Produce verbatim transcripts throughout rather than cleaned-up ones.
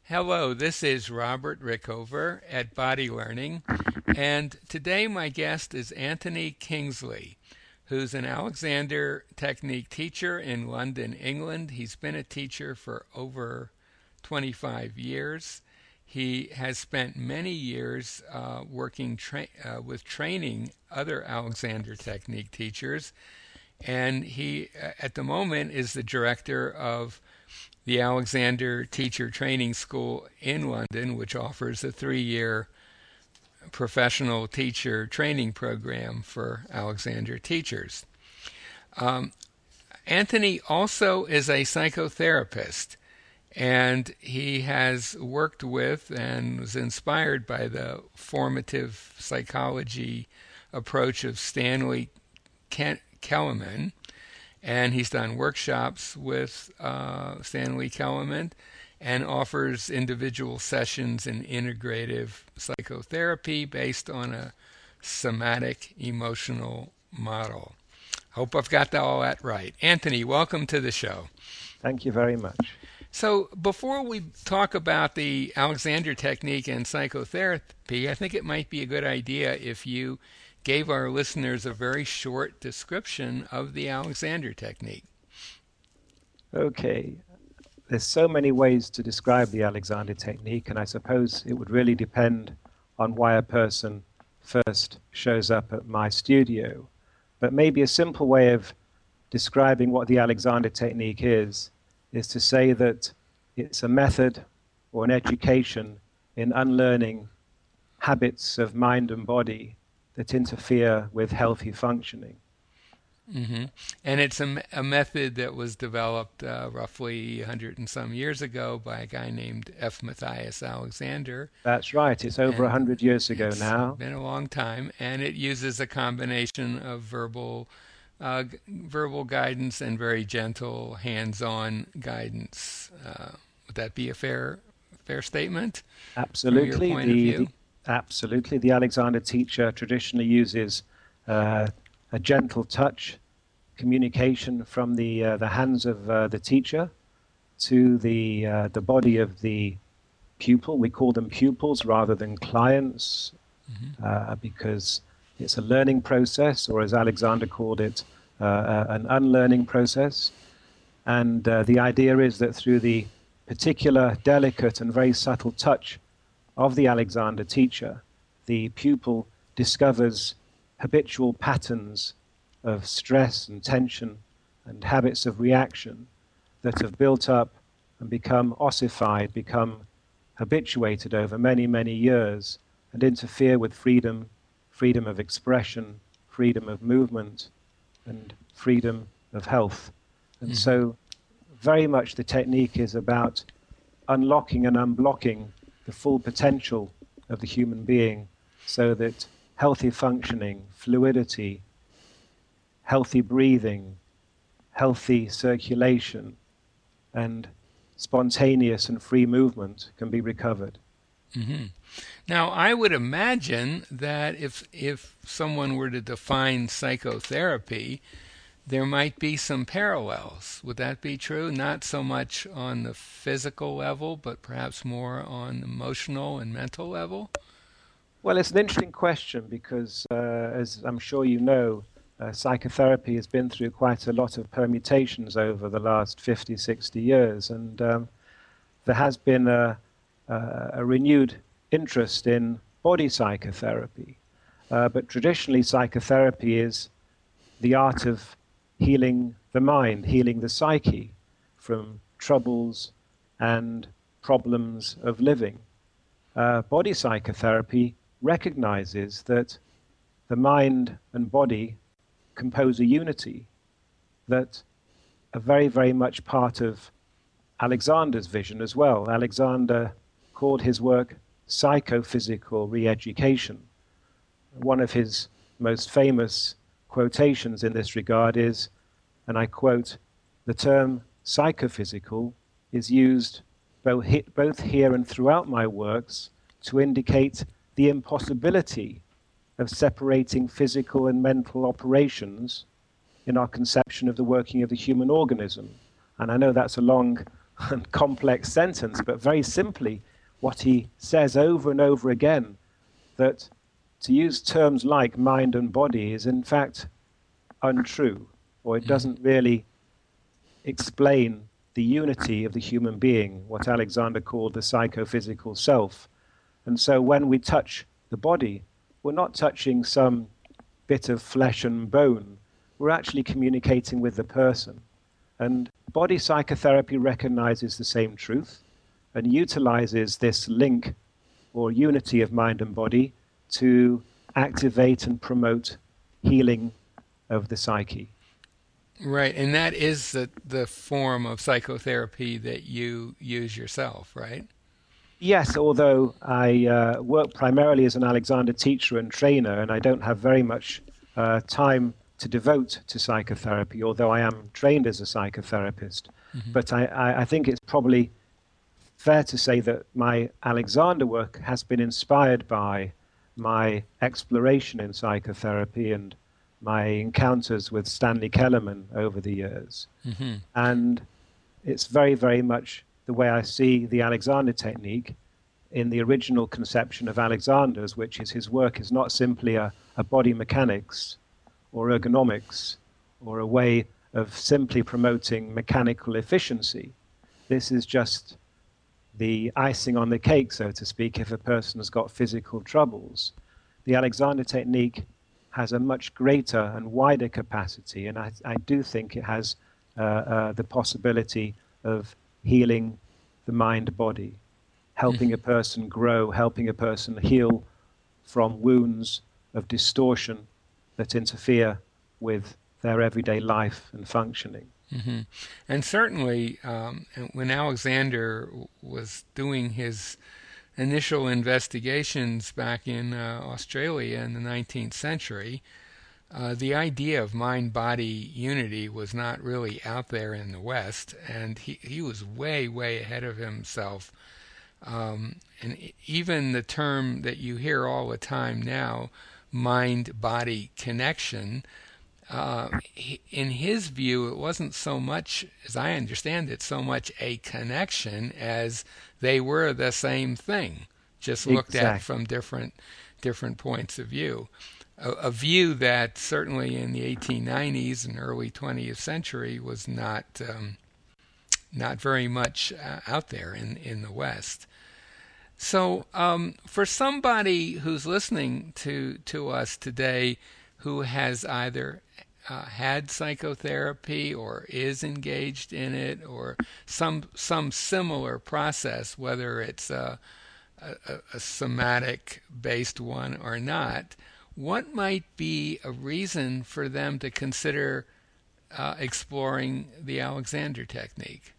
Hello, this is Robert Rickover at Body Learning, and today my guest is Anthony Kingsley, who's an Alexander Technique teacher in London, England. He's been a teacher for over twenty-five years. He has spent many years uh, working tra- uh, with training other Alexander Technique teachers, and he, uh, at the moment, is the director of the Alexander Teacher Training School in London, which offers a three-year professional teacher training program for Alexander teachers. Um, Anthony also is a psychotherapist, and he has worked with and was inspired by the formative psychology approach of Stanley Kellerman, and he's done workshops with uh, Stanley Kellerman and offers individual sessions in integrative psychotherapy based on a somatic emotional model. Hope I've got all that right. Anthony, welcome to the show. Thank you very much. So before we talk about the Alexander technique and psychotherapy, I think it might be a good idea if you gave our listeners a very short description of the Alexander technique. Okay. There's so many ways to describe the Alexander technique, and I suppose it would really depend on why a person first shows up at my studio. But maybe a simple way of describing what the Alexander technique is, is to say that it's a method or an education in unlearning habits of mind and body that interfere with healthy functioning. Mm-hmm. And it's a, a method that was developed uh, roughly a hundred and some years ago by a guy named F. Matthias Alexander. That's right. It's over a hundred years ago it's now. It's been a long time, and it uses a combination of verbal, uh, g- verbal guidance and very gentle, hands-on guidance. Uh, would that be a fair, fair statement? Absolutely. From your point the, of view? the Absolutely. The Alexander teacher traditionally uses uh, a gentle touch, communication from the uh, the hands of uh, the teacher to the uh, the body of the pupil. We call them pupils rather than clients, mm-hmm. uh, because it's a learning process, or as Alexander called it, uh, an unlearning process. And uh, the idea is that through the particular, delicate, and very subtle touch of the Alexander teacher, the pupil discovers habitual patterns of stress and tension and habits of reaction that have built up and become ossified, become habituated over many, many years and interfere with freedom, freedom of expression, freedom of movement, and freedom of health. And mm-hmm. so very much the technique is about unlocking and unblocking the full potential of the human being so that healthy functioning, fluidity, healthy breathing, healthy circulation, and spontaneous and free movement can be recovered. Mm-hmm. Now, I would imagine that if if someone were to define psychotherapy, there might be some parallels. Would that be true? Not so much on the physical level, but perhaps more on the emotional and mental level? Well, it's an interesting question because, uh, as I'm sure you know, uh, psychotherapy has been through quite a lot of permutations over the last fifty, sixty years, and um, there has been a, a, a renewed interest in body psychotherapy. Uh, but traditionally, psychotherapy is the art of healing the mind, healing the psyche from troubles and problems of living. Uh, body psychotherapy recognizes that the mind and body compose a unity that are very, very much part of Alexander's vision as well. Alexander called his work psychophysical re-education. One of his most famous quotations in this regard is, and I quote, "The term psychophysical is used both here and throughout my works to indicate the impossibility of separating physical and mental operations in our conception of the working of the human organism." And I know that's a long and complex sentence, but very simply, what he says over and over again, that to use terms like mind and body is in fact untrue, or it doesn't really explain the unity of the human being, what Alexander called the psychophysical self. And so when we touch the body, we're not touching some bit of flesh and bone. We're actually communicating with the person. And body psychotherapy recognizes the same truth and utilizes this link or unity of mind and body to activate and promote healing of the psyche. Right, and that is the, the form of psychotherapy that you use yourself, right? Yes, although I uh, work primarily as an Alexander teacher and trainer, and I don't have very much uh, time to devote to psychotherapy, although I am trained as a psychotherapist. Mm-hmm. But I, I, I think it's probably fair to say that my Alexander work has been inspired by my exploration in psychotherapy and my encounters with Stanley Kellerman over the years. Mm-hmm. And it's very, very much the way I see the Alexander technique in the original conception of Alexander's, which is his work is not simply a, a body mechanics or ergonomics or a way of simply promoting mechanical efficiency. This is just the icing on the cake, so to speak, if a person has got physical troubles. The Alexander technique has a much greater and wider capacity, and I, I do think it has uh, uh, the possibility of healing the mind-body, helping a person grow, helping a person heal from wounds of distortion that interfere with their everyday life and functioning. Mm-hmm. And certainly, um, when Alexander was doing his initial investigations back in uh, Australia in the nineteenth century, uh, the idea of mind-body unity was not really out there in the West, and he, he was way, way ahead of himself. Um, and even the term that you hear all the time now, mind-body connection, uh, he, in his view, it wasn't so much, as I understand it, so much a connection as they were the same thing, just looked Exactly. at from different different points of view. A, a view that certainly in the eighteen nineties and early twentieth century was not um, not very much uh, out there in, in the West. So um, for somebody who's listening to, to us today who has either uh, had psychotherapy or is engaged in it or some some similar process, whether it's a, a, a somatic-based one or not, what might be a reason for them to consider uh, exploring the Alexander technique?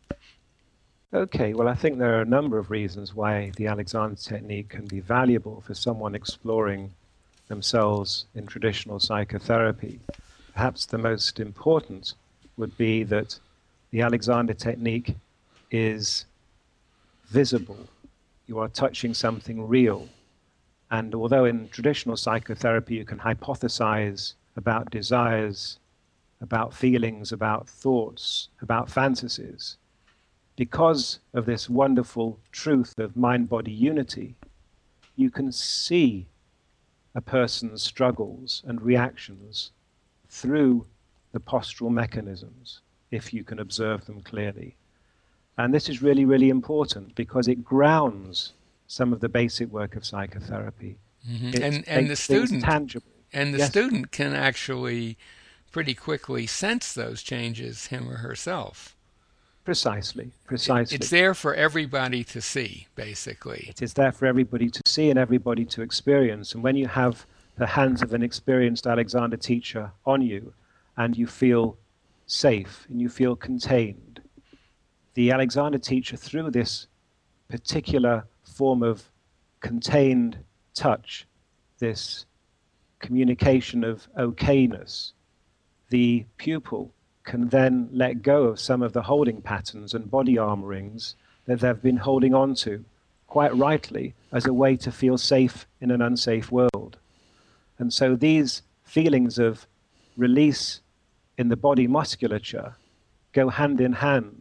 Okay, well, I think there are a number of reasons why the Alexander technique can be valuable for someone exploring themselves in traditional psychotherapy. Perhaps the most important would be that the Alexander technique is visible. You are touching something real. And although in traditional psychotherapy you can hypothesize about desires, about feelings, about thoughts, about fantasies, because of this wonderful truth of mind-body unity, you can see a person's struggles and reactions through the postural mechanisms, if you can observe them clearly. And this is really, really important because it grounds some of the basic work of psychotherapy. Mm-hmm. And, and the student tangible. And the Yes. student can actually pretty quickly sense those changes, him or herself. Precisely, precisely. It's there for everybody to see, basically. It is there for everybody to see and everybody to experience. And when you have the hands of an experienced Alexander teacher on you, and you feel safe and you feel contained, the Alexander teacher, through this particular form of contained touch, this communication of okayness, the pupil can then let go of some of the holding patterns and body armorings that they've been holding on to, quite rightly, as a way to feel safe in an unsafe world. And so these feelings of release in the body musculature go hand in hand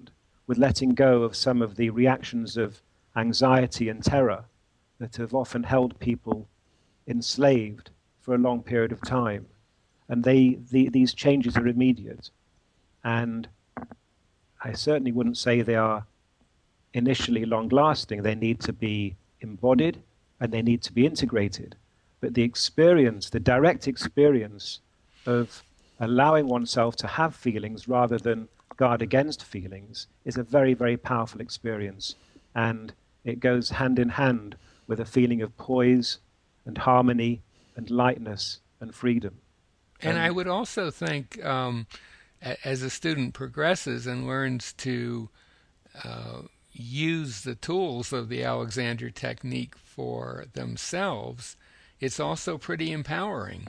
with letting go of some of the reactions of anxiety and terror that have often held people enslaved for a long period of time. And they, the, these changes are immediate. And I certainly wouldn't say they are initially long-lasting. They need to be embodied and they need to be integrated. But the experience, the direct experience of allowing oneself to have feelings rather than guard against feelings is a very, very powerful experience. And it goes hand in hand with a feeling of poise and harmony and lightness and freedom. And um, I would also think um, a- as a student progresses and learns to uh, use the tools of the Alexander technique for themselves, it's also pretty empowering.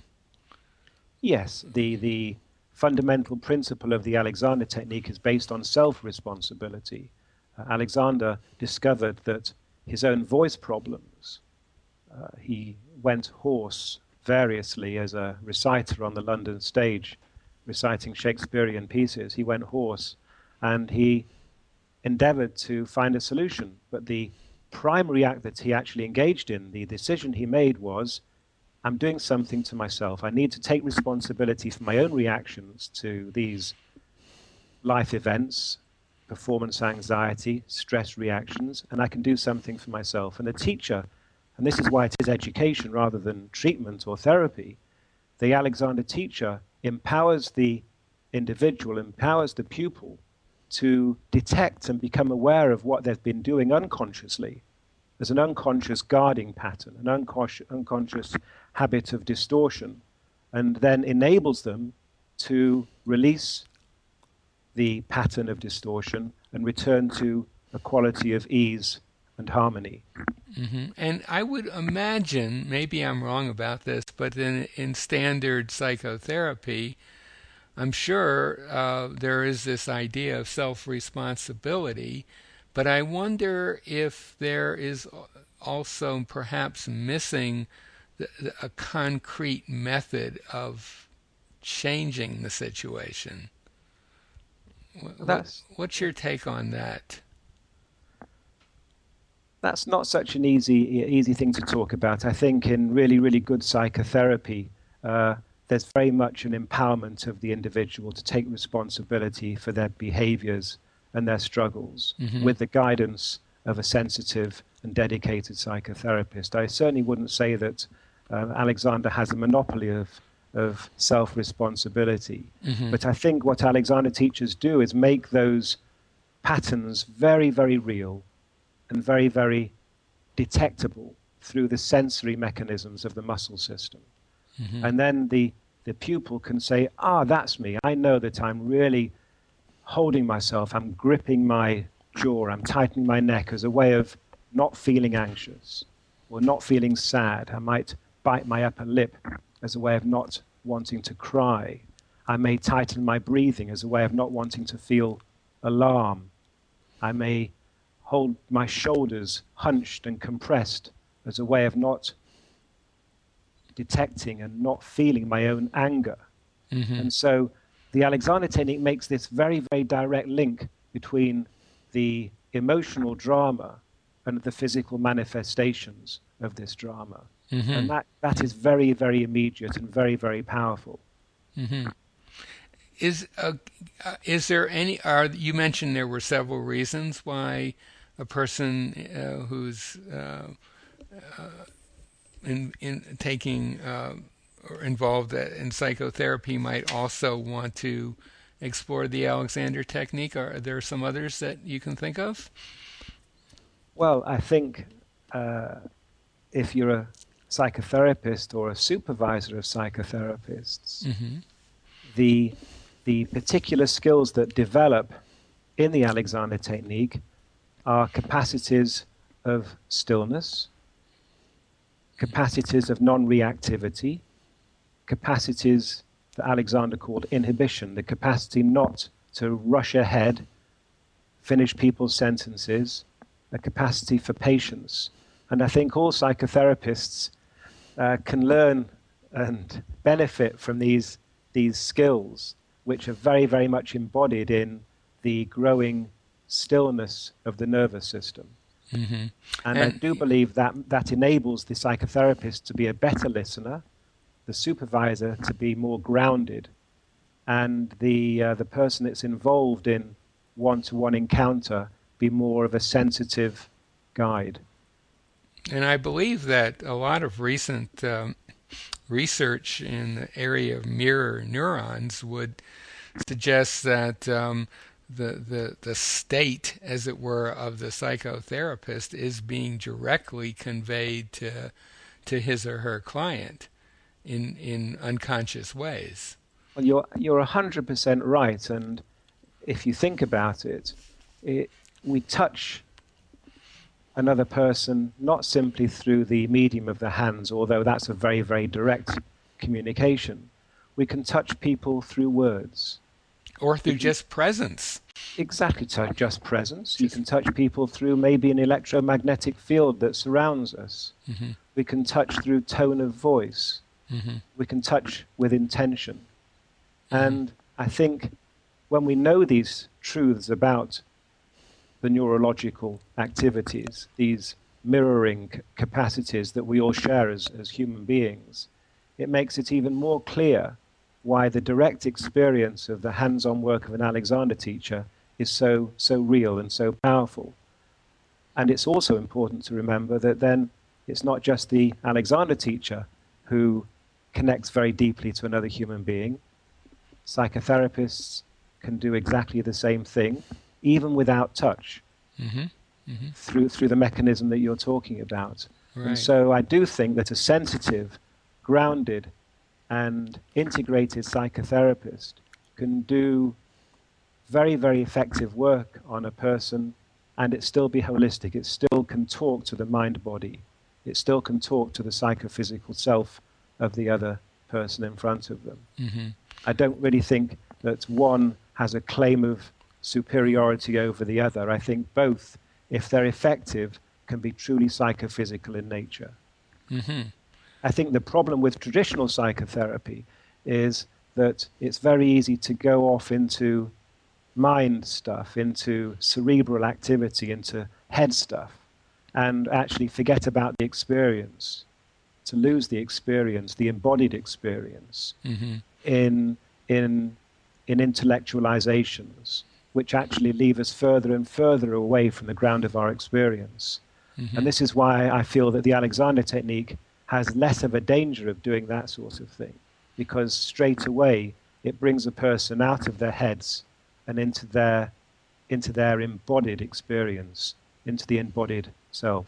Yes, the, the fundamental principle of the Alexander technique is based on self-responsibility. Uh, Alexander discovered that his own voice problems, uh, he went hoarse variously as a reciter on the London stage, reciting Shakespearean pieces. He went hoarse and he endeavored to find a solution. But the primary act that he actually engaged in, the decision he made was, I'm doing something to myself. I need to take responsibility for my own reactions to these life events, performance anxiety, stress reactions, and I can do something for myself. And the teacher, and this is why it is education rather than treatment or therapy, the Alexander teacher empowers the individual, empowers the pupil to detect and become aware of what they've been doing unconsciously. There's an unconscious guarding pattern, an unconscious, unconscious habit of distortion, and then enables them to release the pattern of distortion and return to a quality of ease and harmony. Mm-hmm. And I would imagine, maybe I'm wrong about this, but in, in standard psychotherapy, I'm sure uh, there is this idea of self-responsibility, but I wonder if there is also perhaps missing the, the, a concrete method of changing the situation. What, what's your take on that? That's not such an easy easy thing to talk about. I think in really, really good psychotherapy, uh, there's very much an empowerment of the individual to take responsibility for their behaviors and their struggles mm-hmm. with the guidance of a sensitive and dedicated psychotherapist. I certainly wouldn't say that uh, Alexander has a monopoly of of self-responsibility. Mm-hmm. But I think what Alexander teachers do is make those patterns very, very real and very, very detectable through the sensory mechanisms of the muscle system. Mm-hmm. And then the, the pupil can say, ah, that's me. I know that I'm really holding myself. I'm gripping my jaw. I'm tightening my neck as a way of not feeling anxious or not feeling sad. I might bite my upper lip as a way of not wanting to cry. I may tighten my breathing as a way of not wanting to feel alarm. I may hold my shoulders hunched and compressed as a way of not detecting and not feeling my own anger. Mm-hmm. And so the Alexander technique makes this very, very direct link between the emotional drama and the physical manifestations of this drama. Mm-hmm. And that, that is very, very immediate and very, very powerful. Mm-hmm. Is uh, uh, is there any? Are you mentioned there were several reasons why a person uh, who's uh, uh, in in taking uh, or involved in psychotherapy might also want to explore the Alexander technique? Are there some others that you can think of? Well, I think uh, if you're a psychotherapist or a supervisor of psychotherapists, mm-hmm. the the particular skills that develop in the Alexander technique are capacities of stillness, capacities of non-reactivity, capacities that Alexander called inhibition, the capacity not to rush ahead, finish people's sentences, a capacity for patience. And I think all psychotherapists uh, can learn and benefit from these, these skills, which are very, very much embodied in the growing stillness of the nervous system. Mm-hmm. And, And I do believe that that enables the psychotherapist to be a better listener, the supervisor to be more grounded, and the uh, the person that's involved in one-to-one encounter be more of a sensitive guide. and I believe that a lot of recent um, research in the area of mirror neurons would suggest that um, the, the the state, as it were, of the psychotherapist is being directly conveyed to to his or her client in in unconscious ways. Well, you're you're one hundred percent right, and if you think about it, it we touch another person not simply through the medium of the hands, although that's a very, very direct communication. We can touch people through words. Or through just presence. Exactly, touch just presence. You can touch people through maybe an electromagnetic field that surrounds us. Mm-hmm. We can touch through tone of voice. Mm-hmm. We can touch with intention. Mm-hmm. And I think when we know these truths about the neurological activities, these mirroring c- capacities that we all share as, as human beings, it makes it even more clear why the direct experience of the hands-on work of an Alexander teacher is so, so real and so powerful. And it's also important to remember that then it's not just the Alexander teacher who connects very deeply to another human being. Psychotherapists can do exactly the same thing, even without touch, Mm-hmm. Mm-hmm. through through the mechanism that you're talking about. Right. And so I do think that a sensitive, grounded, and integrated psychotherapist can do very, very effective work on a person, and it still be holistic. It still can talk to the mind-body. It still can talk to the psychophysical self of the other person in front of them. Mm-hmm. I don't really think that one has a claim of superiority over the other. I think both, if they're effective, can be truly psychophysical in nature. Mm-hmm. I think the problem with traditional psychotherapy is that it's very easy to go off into mind stuff, into cerebral activity, into head stuff, and actually forget about the experience, to lose the experience, the embodied experience, Mm-hmm. in in in intellectualizations, which actually leave us further and further away from the ground of our experience. Mm-hmm. And this is why I feel that the Alexander technique has less of a danger of doing that sort of thing, because straight away it brings a person out of their heads and into their into their embodied experience, into the embodied self.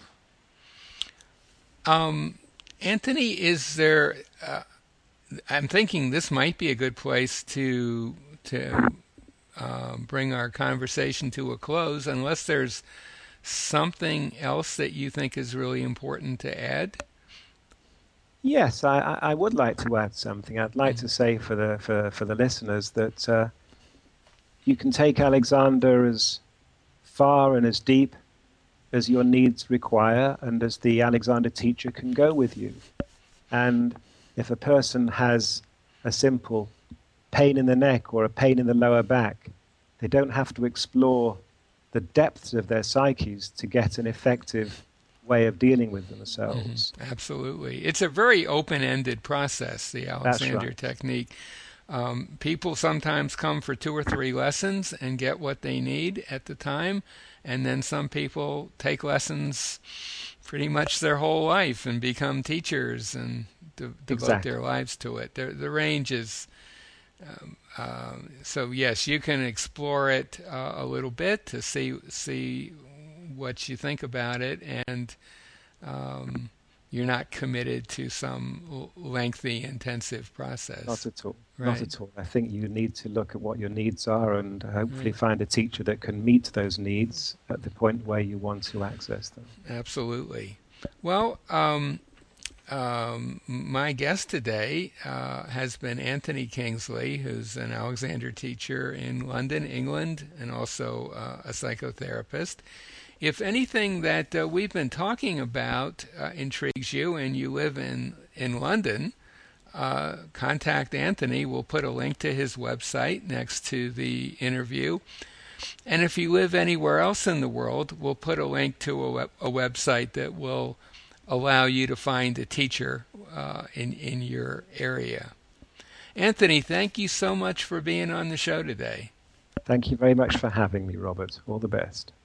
Um, Anthony, is there? Uh, I'm thinking this might be a good place to to uh, bring our conversation to a close, unless there's something else that you think is really important to add. Yes, I, I I would like to add something. I'd like to say for the for, for the listeners that uh, you can take Alexander as far and as deep as your needs require, and as the Alexander teacher can go with you. And if a person has a simple pain in the neck or a pain in the lower back, they don't have to explore the depths of their psyches to get an effective way of dealing with themselves. Mm-hmm. Absolutely. It's a very open-ended process, the Alexander right. technique. Um, people sometimes come for two or three lessons and get what they need at the time, and then some people take lessons pretty much their whole life and become teachers and de- devote Exactly. their lives to it. The, the range is... Um, um, so yes, you can explore it uh, a little bit to see see what you think about it, and um, you're not committed to some l- lengthy, intensive process. Not at all. Right. Not at all. I think you need to look at what your needs are and hopefully Right. find a teacher that can meet those needs at the point where you want to access them. Absolutely. Well, um, um, my guest today uh, has been Anthony Kingsley, who's an Alexander teacher in London, England, and also uh, a psychotherapist. If anything that uh, we've been talking about uh, intrigues you and you live in, in London, uh, contact Anthony. We'll put a link to his website next to the interview. And if you live anywhere else in the world, we'll put a link to a, web, a website that will allow you to find a teacher uh, in, in your area. Anthony, thank you so much for being on the show today. Thank you very much for having me, Robert. All the best.